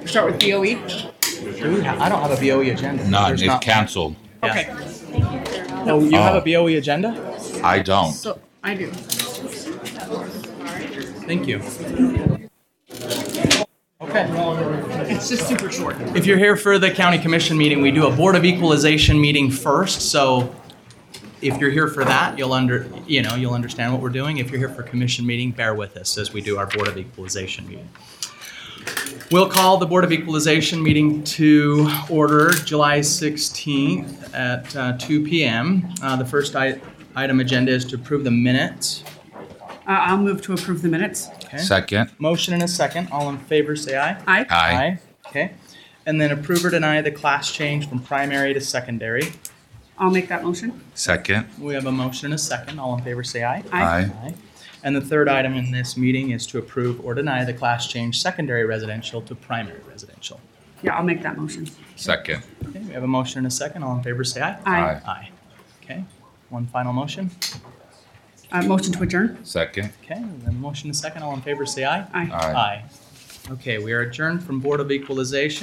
Start with BOE? I don't have a BOE agenda. None, There's it's not- canceled. Yeah. Okay, Oh, you have Oh. a BOE agenda? I don't. so I do. Thank you. Okay. It's just super short. If you're here for the county commission meeting, we do a Board of Equalization meeting first. So if you're here for that, you'll understand what we're doing. If you're here for commission meeting, bear with us as we do our Board of Equalization meeting. We'll call the Board of Equalization meeting to order July 16th at 2 p.m. The first item agenda is to approve the minutes. I'll move to approve the minutes. Okay. Second. Motion and a second. All in favor, say aye. Aye. Aye. Okay. And then approve or deny the class change from primary to secondary. I'll make that motion. Second. We have a motion and a second. All in favor, say aye. Aye. Aye. And the third item in this meeting is to approve or deny the class change secondary residential to primary residential. Yeah, I'll make that motion. Second. Okay, we have a motion and a second. All in favor, say aye. Aye. Aye. Okay. One final motion. Motion to adjourn. Second. Okay. And then motion and a second. All in favor, say aye. Aye. Aye. Aye. Okay, we are adjourned from Board of Equalization.